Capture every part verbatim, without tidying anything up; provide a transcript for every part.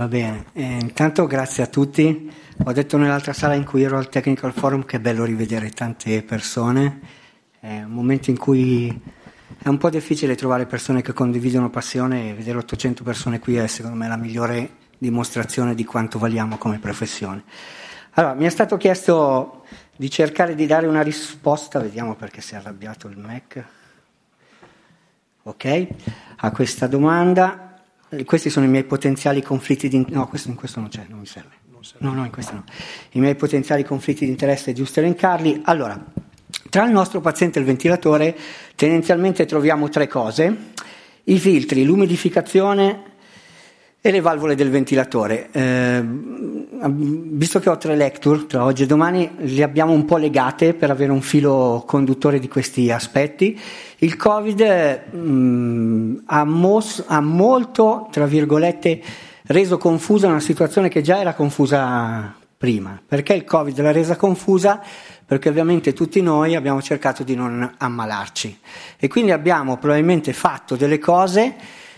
Va bene, eh, intanto grazie a tutti. Ho detto nell'altra sala in cui ero al Technical Forum che è bello rivedere tante persone, è un momento in cui è un po' difficile trovare persone che condividono passione, e vedere ottocento persone qui è secondo me la migliore dimostrazione di quanto valiamo come professione. Allora, mi è stato chiesto di cercare di dare una risposta, vediamo perché si è arrabbiato il Mac, ok, a questa domanda. Questi sono i miei potenziali conflitti di no, questo in questo non c'è, non mi serve. Non serve. No, no, in questo no. I miei potenziali conflitti di interesse, è giusto elencarli. Allora, tra il nostro paziente e il ventilatore tendenzialmente troviamo tre cose: i filtri, l'umidificazione e le valvole del ventilatore. Eh, visto che ho tre lecture tra oggi e domani, le abbiamo un po' legate per avere un filo conduttore di questi aspetti. Il Covid mh, ha, mos- ha molto, tra virgolette, reso confusa una situazione che già era confusa prima. Perché il Covid l'ha resa confusa? Perché ovviamente tutti noi abbiamo cercato di non ammalarci e quindi abbiamo probabilmente fatto delle cose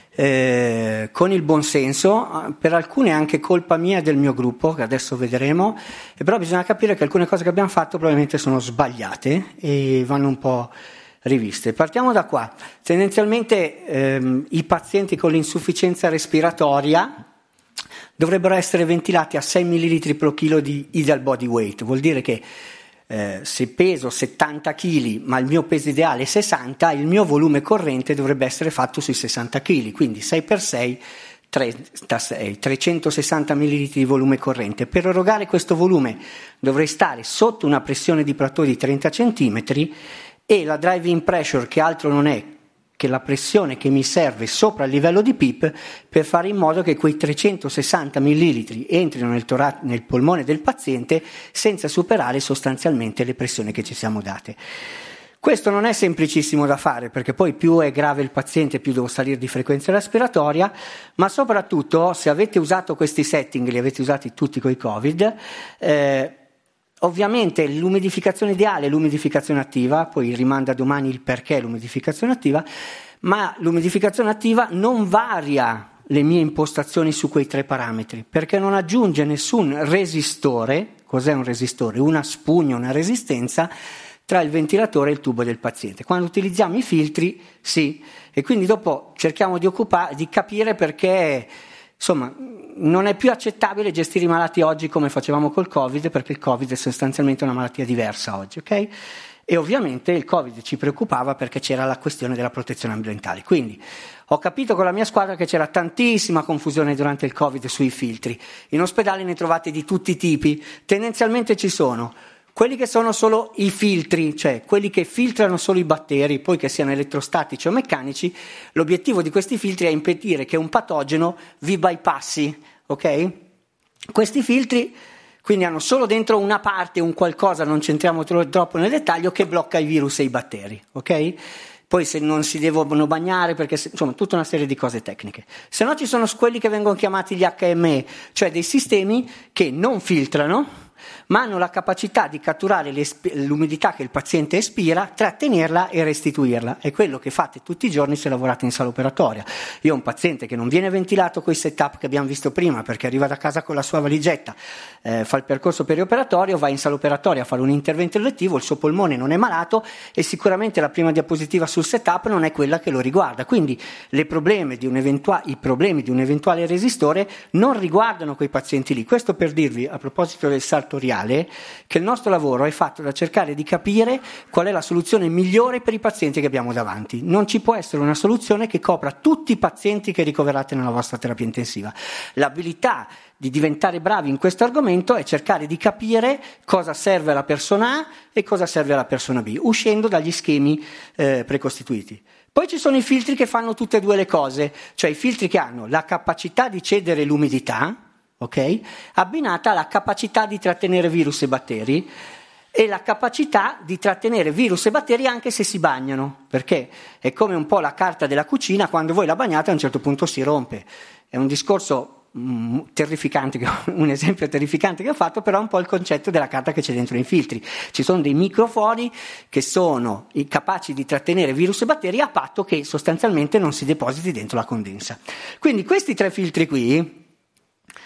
Eh, con il buon senso, per alcune anche colpa mia e del mio gruppo, che adesso vedremo, e però bisogna capire che alcune cose che abbiamo fatto probabilmente sono sbagliate e vanno un po' riviste. Partiamo da qua. Tendenzialmente ehm, i pazienti con l'insufficienza respiratoria dovrebbero essere ventilati a sei millilitri per chilo di ideal body weight, vuol dire che Eh, se peso settanta chili ma il mio peso ideale è sessanta, il mio volume corrente dovrebbe essere fatto sui sessanta chili, quindi sei per sei, trentasei, trecentosessanta millilitri di volume corrente. Per erogare questo volume dovrei stare sotto una pressione di plateau di trenta centimetri e la driving pressure, che altro non è che la pressione che mi serve sopra il livello di P I P per fare in modo che quei trecentosessanta millilitri entrino nel, tora- nel polmone del paziente senza superare sostanzialmente le pressioni che ci siamo date. Questo non è semplicissimo da fare, perché poi più è grave il paziente, più devo salire di frequenza respiratoria, ma soprattutto se avete usato questi setting, li avete usati tutti coi Covid, eh, ovviamente l'umidificazione ideale è l'umidificazione attiva, poi rimanda domani il perché l'umidificazione attiva, ma l'umidificazione attiva non varia le mie impostazioni su quei tre parametri, perché non aggiunge nessun resistore. Cos'è un resistore? Una spugna, una resistenza tra il ventilatore e il tubo del paziente. Quando utilizziamo i filtri, sì, e quindi dopo cerchiamo di, occupa- di capire perché, insomma, non è più accettabile gestire i malati oggi come facevamo col Covid, perché il Covid è sostanzialmente una malattia diversa oggi, ok? E ovviamente il Covid ci preoccupava perché c'era la questione della protezione ambientale. Quindi ho capito con la mia squadra che c'era tantissima confusione durante il Covid sui filtri. In ospedale ne trovate di tutti i tipi. Tendenzialmente ci sono quelli che sono solo i filtri, cioè quelli che filtrano solo i batteri, poi che siano elettrostatici o meccanici. L'obiettivo di questi filtri è impedire che un patogeno vi bypassi, ok? Questi filtri quindi hanno solo dentro una parte, un qualcosa, non c'entriamo troppo nel dettaglio, che blocca i virus e i batteri, ok? Poi se non si devono bagnare, perché se, insomma tutta una serie di cose tecniche. Se no ci sono quelli che vengono chiamati gli H M E, cioè dei sistemi che non filtrano, ma hanno la capacità di catturare l'umidità che il paziente espira, trattenerla e restituirla. È quello che fate tutti i giorni se lavorate in sala operatoria. Io ho un paziente che non viene ventilato con i setup che abbiamo visto prima, perché arriva da casa con la sua valigetta, eh, fa il percorso perioperatorio, va in sala operatoria a fare un intervento elettivo, il suo polmone non è malato e sicuramente la prima diapositiva sul setup non è quella che lo riguarda. Quindi le problemi di un eventua- i problemi di un eventuale resistore non riguardano quei pazienti lì. Questo per dirvi, a proposito del sartoriale, che il nostro lavoro è fatto da cercare di capire qual è la soluzione migliore per i pazienti che abbiamo davanti. Non ci può essere una soluzione che copra tutti i pazienti che ricoverate nella vostra terapia intensiva. L'abilità di diventare bravi in questo argomento è cercare di capire cosa serve alla persona A e cosa serve alla persona B, uscendo dagli schemi eh, precostituiti. Poi ci sono i filtri che fanno tutte e due le cose, cioè i filtri che hanno la capacità di cedere l'umidità, ok? Abbinata alla capacità di trattenere virus e batteri e la capacità di trattenere virus e batteri anche se si bagnano, perché è come un po' la carta della cucina, quando voi la bagnate a un certo punto si rompe. È un discorso mm, terrificante, un esempio terrificante che ho fatto, però è un po' il concetto della carta che c'è dentro nei filtri. Ci sono dei microfori che sono capaci di trattenere virus e batteri a patto che sostanzialmente non si depositi dentro la condensa. Quindi questi tre filtri qui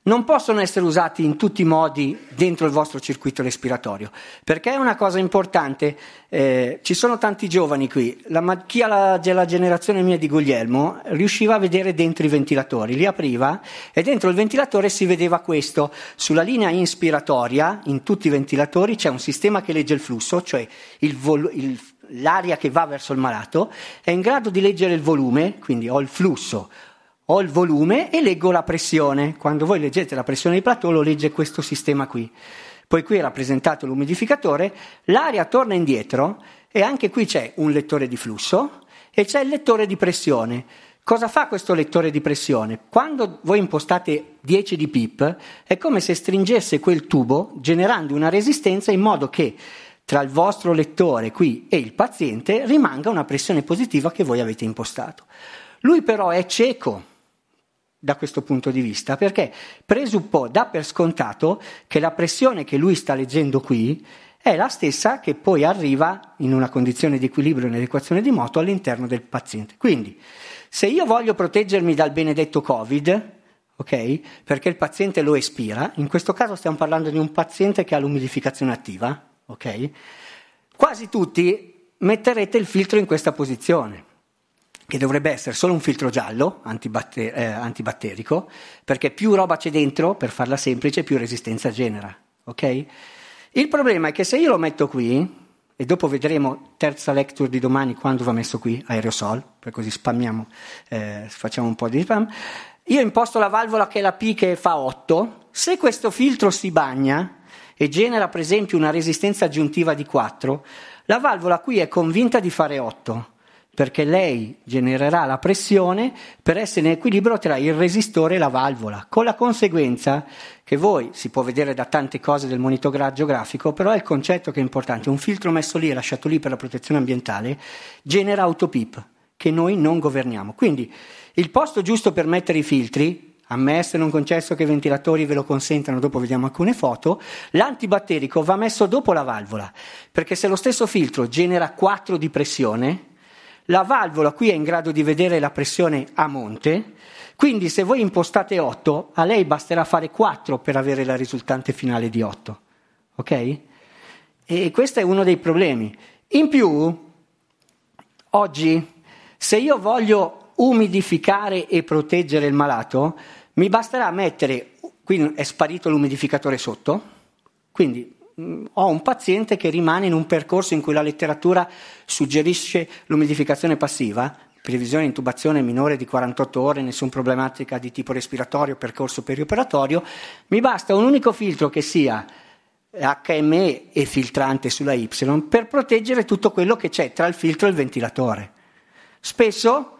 non possono essere usati in tutti i modi dentro il vostro circuito respiratorio, perché è una cosa importante. Eh, ci sono tanti giovani qui, la, chi ha la, la generazione mia di Guglielmo riusciva a vedere dentro i ventilatori, li apriva e dentro il ventilatore si vedeva questo: sulla linea inspiratoria in tutti i ventilatori c'è un sistema che legge il flusso, cioè il vol- il, l'aria che va verso il malato è in grado di leggere il volume, quindi ho il flusso, ho il volume e leggo la pressione. Quando voi leggete la pressione di plateau lo legge questo sistema qui. Poi qui è rappresentato l'umidificatore, l'aria torna indietro e anche qui c'è un lettore di flusso e c'è il lettore di pressione. Cosa fa questo lettore di pressione? Quando voi impostate dieci di P I P è come se stringesse quel tubo generando una resistenza in modo che tra il vostro lettore qui e il paziente rimanga una pressione positiva che voi avete impostato. Lui però è cieco da questo punto di vista, perché presuppone, dà per scontato che la pressione che lui sta leggendo qui è la stessa che poi arriva in una condizione di equilibrio nell'equazione di Moto all'interno del paziente. Quindi, se io voglio proteggermi dal benedetto Covid, ok, perché il paziente lo espira, in questo caso stiamo parlando di un paziente che ha l'umidificazione attiva, ok, quasi tutti metterete il filtro in questa posizione, che dovrebbe essere solo un filtro giallo, antibatter- eh, antibatterico, perché più roba c'è dentro, per farla semplice, più resistenza genera, ok? Il problema è che se io lo metto qui, e dopo vedremo terza lecture di domani quando va messo qui, aerosol, per così spammiamo, eh, facciamo un po' di spam, io imposto la valvola che è la P che fa otto, se questo filtro si bagna e genera per esempio una resistenza aggiuntiva di quattro, la valvola qui è convinta di fare otto, perché lei genererà la pressione per essere in equilibrio tra il resistore e la valvola, con la conseguenza che voi, si può vedere da tante cose del monitoraggio grafico, però è il concetto che è importante: un filtro messo lì e lasciato lì per la protezione ambientale genera autopip, che noi non governiamo. Quindi il posto giusto per mettere i filtri, ammesso e non concesso che i ventilatori ve lo consentano, dopo vediamo alcune foto, l'antibatterico va messo dopo la valvola, perché se lo stesso filtro genera quattro di pressione, la valvola qui è in grado di vedere la pressione a monte, quindi se voi impostate otto, a lei basterà fare quattro per avere la risultante finale di otto, ok? E questo è uno dei problemi. In più, oggi, se io voglio umidificare e proteggere il malato, mi basterà mettere, qui è sparito l'umidificatore sotto, quindi ho un paziente che rimane in un percorso in cui la letteratura suggerisce l'umidificazione passiva, previsione di intubazione minore di quarantotto ore, nessuna problematica di tipo respiratorio, percorso perioperatorio, mi basta un unico filtro che sia H M E e filtrante sulla Y per proteggere tutto quello che c'è tra il filtro e il ventilatore. Spesso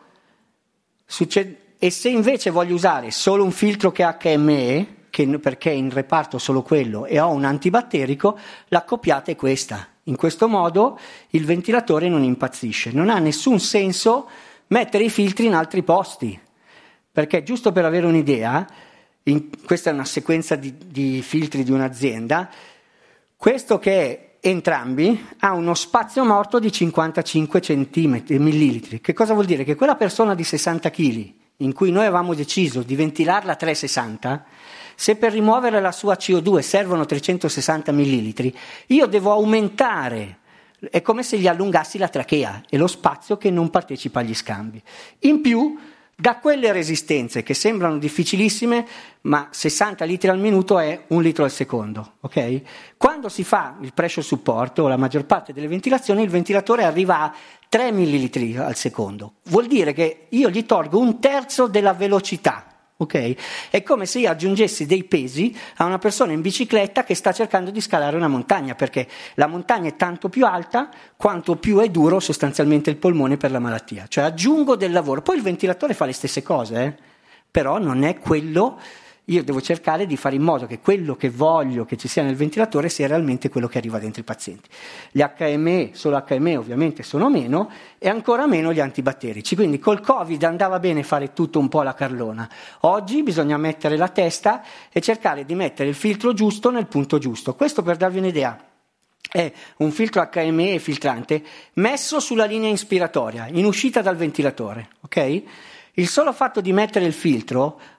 succede, e se invece voglio usare solo un filtro che ha H M E, che perché in reparto solo quello e ho un antibatterico, l'accoppiata è questa. In questo modo il ventilatore non impazzisce. Non ha nessun senso mettere i filtri in altri posti, perché giusto per avere un'idea, in, questa è una sequenza di, di filtri di un'azienda, questo che è entrambi ha uno spazio morto di cinquantacinque centimetri, millilitri. Che cosa vuol dire? Che quella persona di sessanta chili, in cui noi avevamo deciso di ventilarla a trecentosessanta, se per rimuovere la sua C O due servono trecentosessanta millilitri, io devo aumentare, è come se gli allungassi la trachea e lo spazio che non partecipa agli scambi. In più, da quelle resistenze che sembrano difficilissime, ma sessanta litri al minuto è un litro al secondo, ok? Quando si fa il pressure support o la maggior parte delle ventilazioni, il ventilatore arriva a tre millilitri al secondo. Vuol dire che io gli tolgo un terzo della velocità. Okay? È come se io aggiungessi dei pesi a una persona in bicicletta che sta cercando di scalare una montagna, perché la montagna è tanto più alta quanto più è duro sostanzialmente il polmone per la malattia. Cioè aggiungo del lavoro. Poi il ventilatore fa le stesse cose, eh? Però non è quello. Io devo cercare di fare in modo che quello che voglio che ci sia nel ventilatore sia realmente quello che arriva dentro i pazienti. Gli H M E, solo H M E ovviamente sono meno, e ancora meno gli antibatterici. Quindi col Covid andava bene fare tutto un po' alla carlona. Oggi bisogna mettere la testa e cercare di mettere il filtro giusto nel punto giusto. Questo, per darvi un'idea, è un filtro H M E filtrante messo sulla linea ispiratoria, in uscita dal ventilatore, ok? Il solo fatto di mettere il filtro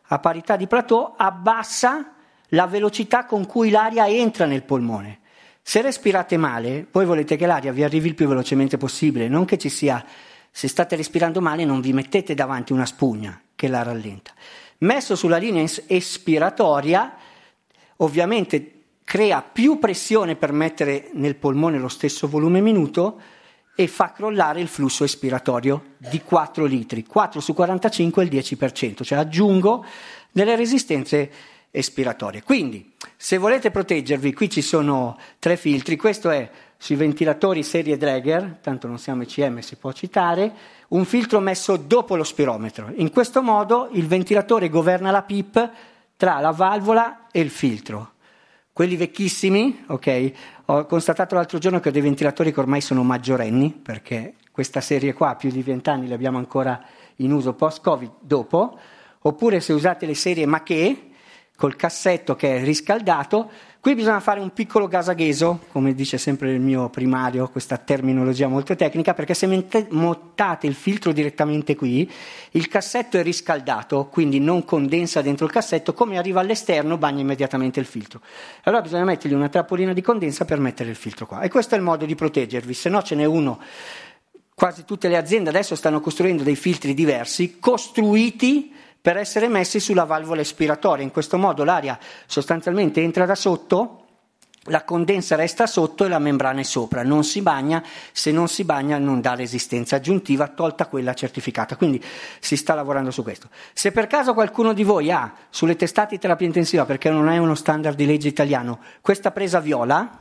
a parità di plateau, abbassa la velocità con cui l'aria entra nel polmone. Se respirate male, voi volete che l'aria vi arrivi il più velocemente possibile, non che ci sia, se state respirando male non vi mettete davanti una spugna che la rallenta. Messo sulla linea espiratoria, ovviamente crea più pressione per mettere nel polmone lo stesso volume minuto e fa crollare il flusso espiratorio di quattro litri. quattro su quarantacinque è il dieci per cento, cioè aggiungo delle resistenze espiratorie. Quindi, se volete proteggervi, qui ci sono tre filtri. Questo è sui ventilatori serie Dräger, tanto non siamo E C M, si può citare, un filtro messo dopo lo spirometro. In questo modo il ventilatore governa la P I P tra la valvola e il filtro. Quelli vecchissimi, ok, ho constatato l'altro giorno che ho dei ventilatori che ormai sono maggiorenni, perché questa serie qua, più di vent'anni, le abbiamo ancora in uso post-Covid dopo, oppure se usate le serie Maquet, col cassetto che è riscaldato, qui bisogna fare un piccolo gasagheso, come dice sempre il mio primario, questa terminologia molto tecnica, perché se montate il filtro direttamente qui, il cassetto è riscaldato, quindi non condensa dentro il cassetto, come arriva all'esterno bagna immediatamente il filtro. Allora bisogna mettergli una trappolina di condensa per mettere il filtro qua, e questo è il modo di proteggervi, se no ce n'è uno. Quasi tutte le aziende adesso stanno costruendo dei filtri diversi, costruiti per essere messi sulla valvola espiratoria. In questo modo l'aria sostanzialmente entra da sotto, la condensa resta sotto e la membrana è sopra, non si bagna, se non si bagna non dà resistenza aggiuntiva, tolta quella certificata, quindi si sta lavorando su questo. Se per caso qualcuno di voi ha sulle testate di terapia intensiva, perché non è uno standard di legge italiano, questa presa viola,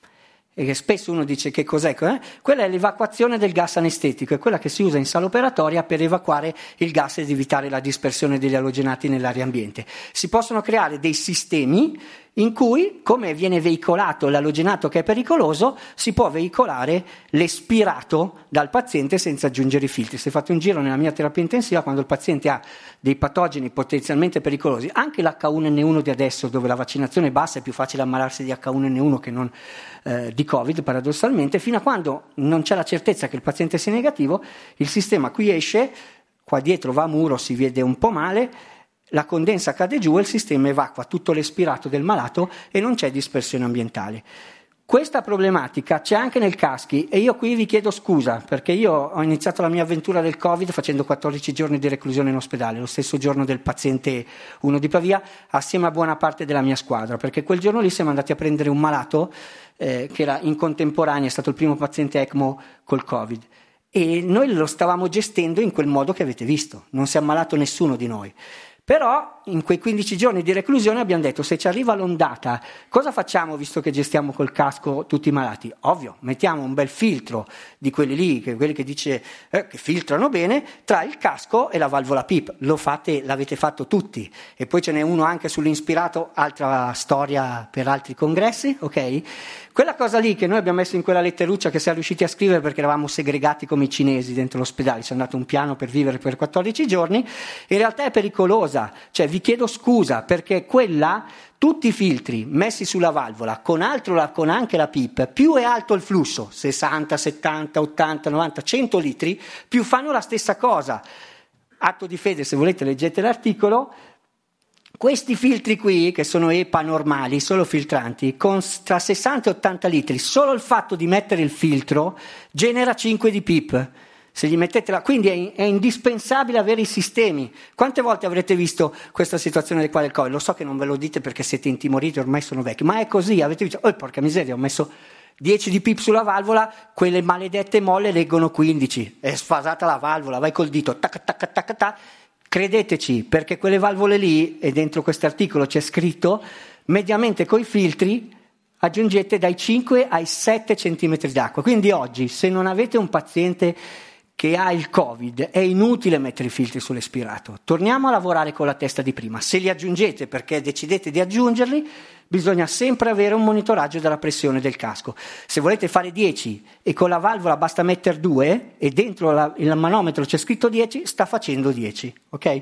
e che spesso uno dice che cos'è, eh? Quella è l'evacuazione del gas anestetico, è quella che si usa in sala operatoria per evacuare il gas ed evitare la dispersione degli alogenati nell'aria ambiente. Si possono creare dei sistemi in cui, come viene veicolato l'alogenato che è pericoloso, si può veicolare l'espirato dal paziente senza aggiungere i filtri. Se fate un giro nella mia terapia intensiva, quando il paziente ha dei patogeni potenzialmente pericolosi, anche l'H uno N uno di adesso, dove la vaccinazione è bassa, è più facile ammalarsi di H uno N uno che non eh, di Covid, paradossalmente, fino a quando non c'è la certezza che il paziente sia negativo, il sistema qui esce, qua dietro va a muro, si vede un po' male, la condensa cade giù e il sistema evacua tutto l'espirato del malato e non c'è dispersione ambientale. Questa problematica c'è anche nel caschi e io qui vi chiedo scusa perché io ho iniziato la mia avventura del Covid facendo quattordici giorni di reclusione in ospedale, lo stesso giorno del paziente uno di Pavia, assieme a buona parte della mia squadra, perché quel giorno lì siamo andati a prendere un malato eh, che era in contemporanea, è stato il primo paziente ECMO col Covid e noi lo stavamo gestendo in quel modo che avete visto, non si è ammalato nessuno di noi. Però in quei quindici giorni di reclusione abbiamo detto se ci arriva l'ondata cosa facciamo visto che gestiamo col casco tutti i malati? Ovvio, mettiamo un bel filtro di quelli lì, che, quelli che dice eh, che filtrano bene, tra il casco e la valvola P I P. Lo fate, l'avete fatto tutti. E poi ce n'è uno anche sull'inspirato, altra storia per altri congressi, ok? Quella cosa lì che noi abbiamo messo in quella letteruccia che siamo riusciti a scrivere perché eravamo segregati come i cinesi dentro l'ospedale, ci hanno dato un piano per vivere per quattordici giorni, in realtà è pericolosa, cioè vi chiedo scusa perché quella, tutti i filtri messi sulla valvola, con, altro, con anche la P I P, più è alto il flusso, sessanta, settanta, ottanta, novanta, cento litri, più fanno la stessa cosa. Atto di fede, se volete leggete l'articolo. Questi filtri qui, che sono E P A normali, solo filtranti, con tra sessanta e ottanta litri, solo il fatto di mettere il filtro genera cinque di P I P. Se gli mettete la... Quindi è, è indispensabile avere i sistemi. Quante volte avrete visto questa situazione del quale il Covid? Lo so che non ve lo dite perché siete intimoriti, ormai sono vecchi, ma è così, avete visto? Oh, porca miseria, ho messo dieci di P I P sulla valvola, quelle maledette molle leggono quindici, è sfasata la valvola, vai col dito, tac tac tac tac. Credeteci, perché quelle valvole lì, e dentro questo articolo c'è scritto, mediamente coi filtri aggiungete dai cinque ai sette centimetri d'acqua. Quindi oggi, se non avete un paziente che ha il Covid, è inutile mettere i filtri sull'espirato. Torniamo a lavorare con la testa di prima. Se li aggiungete perché decidete di aggiungerli, bisogna sempre avere un monitoraggio della pressione del casco. Se volete fare dieci e con la valvola basta mettere due e dentro la, il manometro c'è scritto dieci, sta facendo dieci, ok?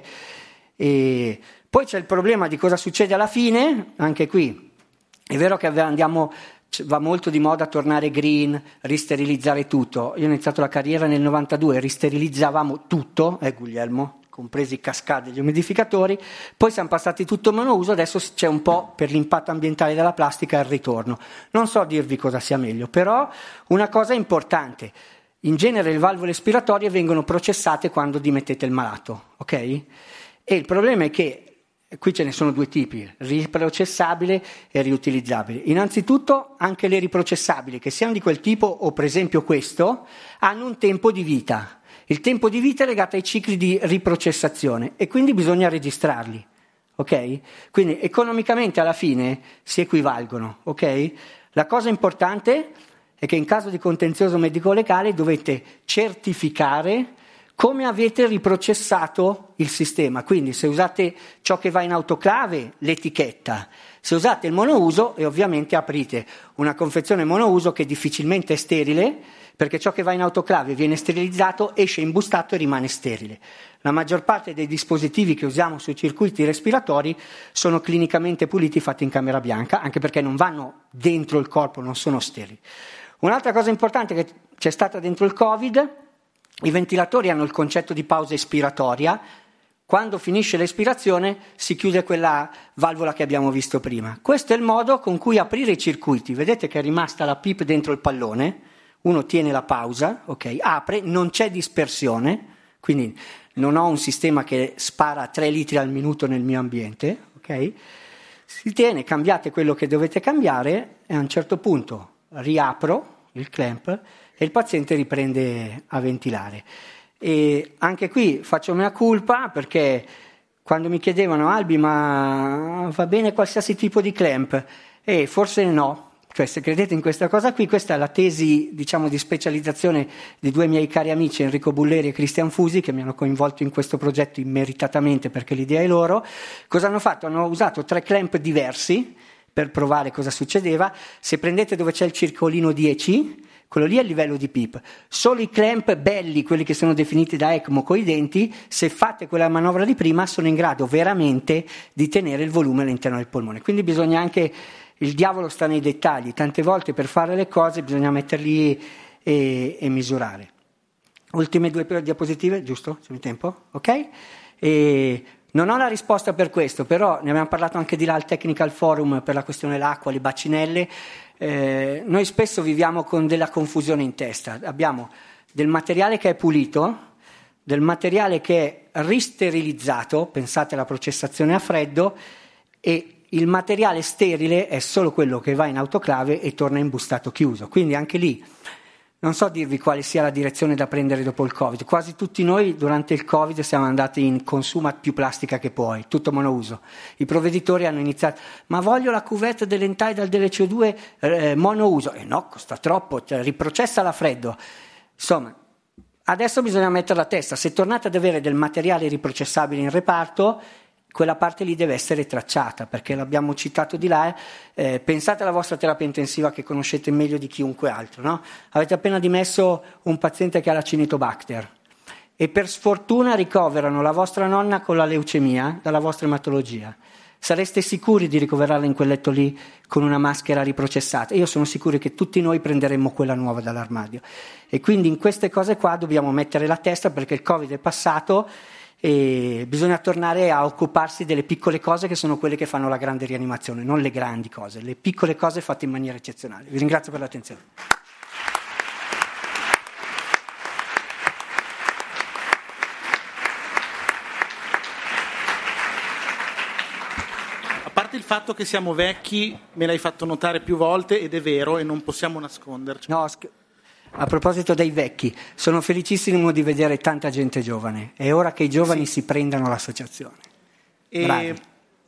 E poi c'è il problema di cosa succede alla fine, anche qui. È vero che andiamo, va molto di moda tornare green, risterilizzare tutto. Io ho iniziato la carriera nel novantadue, risterilizzavamo tutto, eh Guglielmo? compresi i cascade degli umidificatori, poi siamo passati tutto monouso, adesso c'è un po' per l'impatto ambientale della plastica il ritorno. Non so dirvi cosa sia meglio, però una cosa importante, in genere le valvole espiratorie vengono processate quando dimettete il malato, ok? E il problema è che qui ce ne sono due tipi, riprocessabile e riutilizzabile. Innanzitutto anche le riprocessabili, che siano di quel tipo o per esempio questo, hanno un tempo di vita. Il tempo di vita è legato ai cicli di riprocessazione e quindi bisogna registrarli, ok? Quindi economicamente alla fine si equivalgono, ok? La cosa importante è che in caso di contenzioso medico-legale dovete certificare come avete riprocessato il sistema. Quindi se usate ciò che va in autoclave, l'etichetta. Se usate il monouso, e ovviamente aprite una confezione monouso che difficilmente è sterile, perché ciò che va in autoclave viene sterilizzato, esce imbustato e rimane sterile. La maggior parte dei dispositivi che usiamo sui circuiti respiratori sono clinicamente puliti, fatti in camera bianca, anche perché non vanno dentro il corpo, non sono sterili. Un'altra cosa importante che c'è stata dentro il Covid, i ventilatori hanno il concetto di pausa espiratoria. Quando finisce l'espirazione si chiude quella valvola che abbiamo visto prima. Questo è il modo con cui aprire i circuiti. Vedete che è rimasta la PIP dentro il pallone, uno tiene la pausa, ok, apre, non c'è dispersione, quindi non ho un sistema che spara tre litri al minuto nel mio ambiente, ok? Si tiene, cambiate quello che dovete cambiare e a un certo punto riapro il clamp e il paziente riprende a ventilare. E anche qui faccio mea culpa, perché quando mi chiedevano Albi ma va bene qualsiasi tipo di clamp? E forse no, cioè se credete in questa cosa qui, questa è la tesi diciamo di specializzazione di due miei cari amici, Enrico Bulleri e Cristian Fusi, che mi hanno coinvolto in questo progetto immeritatamente perché l'idea è loro. Cosa hanno fatto? Hanno usato tre clamp diversi per provare cosa succedeva. Se prendete dove c'è il circolino dieci, quello lì è il livello di PIP. Solo i clamp belli, quelli che sono definiti da ECMO coi denti, se fate quella manovra di prima, sono in grado veramente di tenere il volume all'interno del polmone. Quindi bisogna anche, il diavolo sta nei dettagli, tante volte per fare le cose bisogna metterli e, e misurare. Ultime due diapositive, giusto? C'è il tempo? Ok? E non ho la risposta per questo, però ne abbiamo parlato anche di là al Technical Forum per la questione dell'acqua, le bacinelle. Eh, noi spesso viviamo con della confusione in testa. Abbiamo del materiale che è pulito, del materiale che è risterilizzato, pensate alla processazione a freddo, e il materiale sterile è solo quello che va in autoclave e torna imbustato chiuso. Quindi anche lì non so dirvi quale sia la direzione da prendere dopo il Covid. Quasi tutti noi durante il Covid siamo andati in consuma più plastica che puoi, tutto monouso. I provveditori hanno iniziato, ma voglio la cuvette dell'Entidal delle C O due eh, monouso. E eh no, costa troppo, cioè, riprocessala a freddo. Insomma, adesso bisogna mettere la testa. Se tornate ad avere del materiale riprocessabile in reparto, quella parte lì deve essere tracciata, perché l'abbiamo citato di là. Eh, pensate alla vostra terapia intensiva che conoscete meglio di chiunque altro, no? Avete appena dimesso un paziente che ha la Cinetobacter e per sfortuna ricoverano la vostra nonna con la leucemia dalla vostra ematologia. Sareste sicuri di ricoverarla in quel letto lì con una maschera riprocessata? Io sono sicuro che tutti noi prenderemmo quella nuova dall'armadio. E quindi in queste cose qua dobbiamo mettere la testa, perché il Covid è passato e bisogna tornare a occuparsi delle piccole cose che sono quelle che fanno la grande rianimazione, non le grandi cose, le piccole cose fatte in maniera eccezionale. Vi ringrazio per l'attenzione. A parte il fatto che siamo vecchi, me l'hai fatto notare più volte ed è vero e non possiamo nasconderci. No, sc- A proposito dei vecchi, sono felicissimo di vedere tanta gente giovane. È ora che i giovani sì. si prendano l'associazione. E Bravi.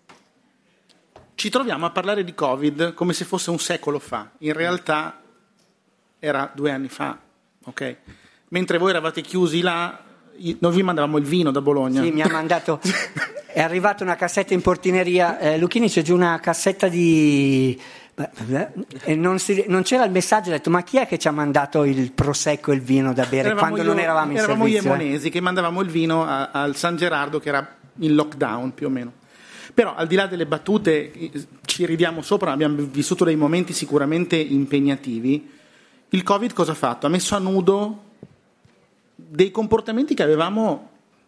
Ci troviamo a parlare di Covid come se fosse un secolo fa. In realtà era due anni fa, ok? Mentre voi eravate chiusi là, noi vi mandavamo il vino da Bologna. Sì, mi ha mandato... È arrivata una cassetta in portineria. Eh, Lucchini, c'è giù una cassetta di... E non, si, non c'era il messaggio, ho detto ma chi è che ci ha mandato il prosecco e il vino da bere eravamo quando io, non eravamo in eravamo servizio? Eravamo gli emonesi che mandavamo il vino a, al San Gerardo, che era in lockdown più o meno. Però al di là delle battute ci ridiamo sopra, abbiamo vissuto dei momenti sicuramente impegnativi. Il Covid cosa ha fatto? Ha messo a nudo dei comportamenti che avevamo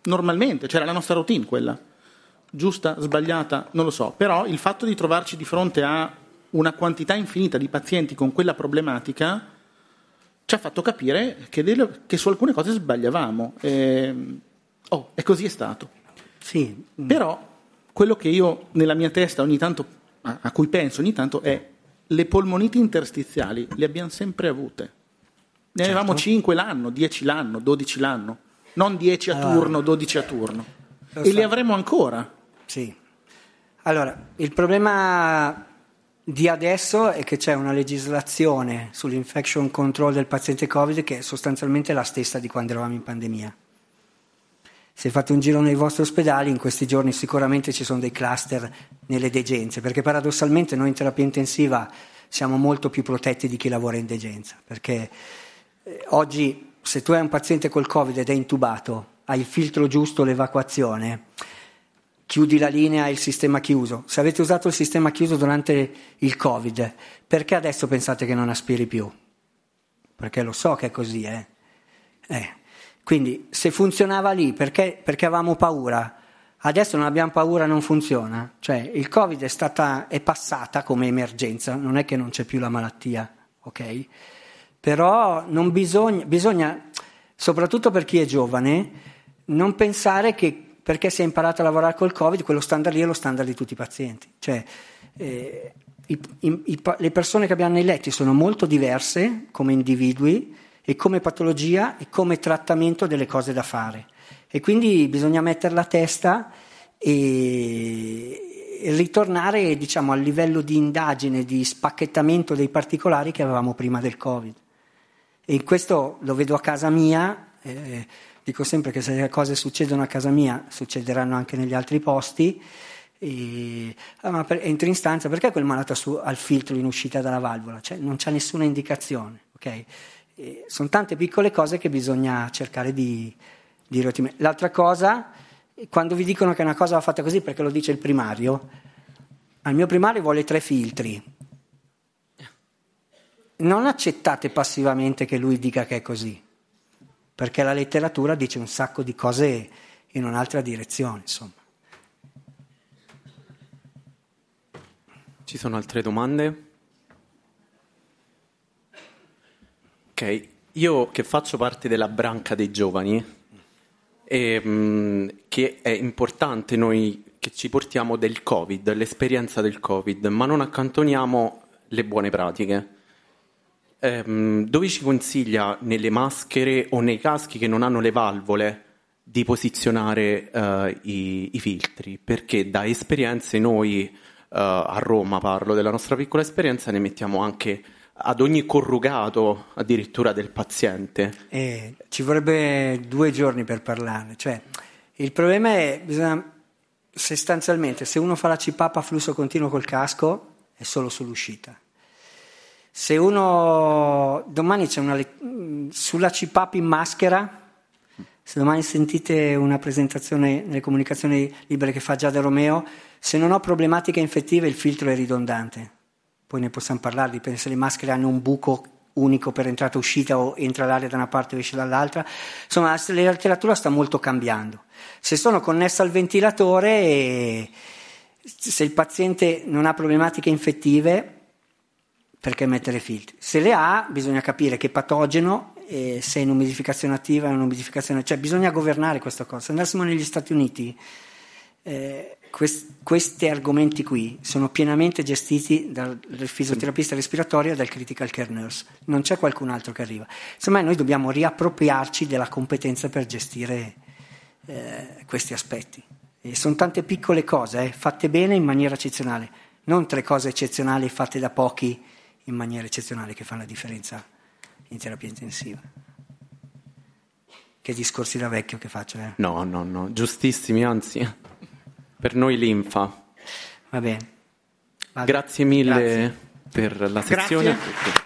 normalmente, c'era la nostra routine quella, giusta, sbagliata, non lo so, però il fatto di trovarci di fronte a una quantità infinita di pazienti con quella problematica ci ha fatto capire che, delle, che su alcune cose sbagliavamo. E, oh, e così è stato. Sì. Però quello che io nella mia testa ogni tanto, a, a cui penso ogni tanto, è le polmoniti interstiziali le abbiamo sempre avute. Ne Certo. avevamo cinque l'anno, dieci l'anno, dodici l'anno, non dieci a allora, turno, dodici a turno. E so. le avremo ancora. Sì. Allora, il problema di adesso è che c'è una legislazione sull'infection control del paziente Covid che è sostanzialmente la stessa di quando eravamo in pandemia. Se fate un giro nei vostri ospedali, in questi giorni sicuramente ci sono dei cluster nelle degenze, perché paradossalmente noi in terapia intensiva siamo molto più protetti di chi lavora in degenza, perché eh, oggi se tu hai un paziente col Covid ed è intubato, hai il filtro giusto, l'evacuazione, chiudi la linea e il sistema chiuso. Se avete usato il sistema chiuso durante il Covid, perché adesso pensate che non aspiri più? Perché lo so che è così, eh. eh. Quindi se funzionava lì, perché, perché avevamo paura? Adesso non abbiamo paura, non funziona. Cioè il Covid è stata, è passata come emergenza, non è che non c'è più la malattia, ok? Però non bisogna, bisogna, soprattutto per chi è giovane, non pensare che perché si è imparato a lavorare col Covid, quello standard lì è lo standard di tutti i pazienti. Cioè, eh, i, i, i, le persone che abbiamo nei letti sono molto diverse come individui e come patologia e come trattamento delle cose da fare. E quindi bisogna mettere la testa e, e ritornare, diciamo, al livello di indagine, di spacchettamento dei particolari che avevamo prima del Covid. E questo lo vedo a casa mia. Eh, Dico sempre che se le cose succedono a casa mia, succederanno anche negli altri posti. E, ah, ma per, entri in stanza, perché quel malato su, al filtro in uscita dalla valvola? Cioè, non c'è nessuna indicazione. Okay? E, sono tante piccole cose che bisogna cercare di, di riottimare. L'altra cosa, quando vi dicono che una cosa va fatta così, perché lo dice il primario, al mio primario vuole tre filtri. Non accettate passivamente che lui dica che è così, perché la letteratura dice un sacco di cose in un'altra direzione, insomma. Ci sono altre domande? Ok, io che faccio parte della branca dei giovani, e, mh, che è importante noi che ci portiamo del Covid, l'esperienza del Covid, ma non accantoniamo le buone pratiche. Dove ci consiglia nelle maschere o nei caschi che non hanno le valvole di posizionare uh, i, i filtri? Perché da esperienze noi uh, a Roma, parlo della nostra piccola esperienza, ne mettiamo anche ad ogni corrugato addirittura del paziente. Eh, ci vorrebbe due giorni per parlarne. Cioè, il problema è bisogna, sostanzialmente se uno fa la C PAP a flusso continuo col casco è solo sull'uscita. Se uno domani c'è una sulla C PAP in maschera, se domani sentite una presentazione nelle comunicazioni libere che fa Giada Romeo, se non ho problematiche infettive il filtro è ridondante, poi ne possiamo parlare, dipende se le maschere hanno un buco unico per entrata e uscita o entra l'aria da una parte e esce dall'altra. Insomma, la letteratura sta molto cambiando. Se sono connesse al ventilatore e se il paziente non ha problematiche infettive, perché mettere filtri? Se le ha, bisogna capire che patogeno, eh, se è in umidificazione attiva, in umidificazione, cioè bisogna governare questa cosa. Se andassimo negli Stati Uniti, eh, quest, questi argomenti qui sono pienamente gestiti dal, dal fisioterapista respiratorio e dal critical care nurse. Non c'è qualcun altro che arriva. Insomma, noi dobbiamo riappropriarci della competenza per gestire eh, questi aspetti. E sono tante piccole cose, eh, fatte bene in maniera eccezionale, non tre cose eccezionali fatte da pochi in maniera eccezionale che fa la differenza in terapia intensiva. Che discorsi da vecchio che faccio, eh? No, no, no, giustissimi, anzi, per noi linfa. Va bene. Vado. Grazie mille Grazie. per la sezione. Grazie.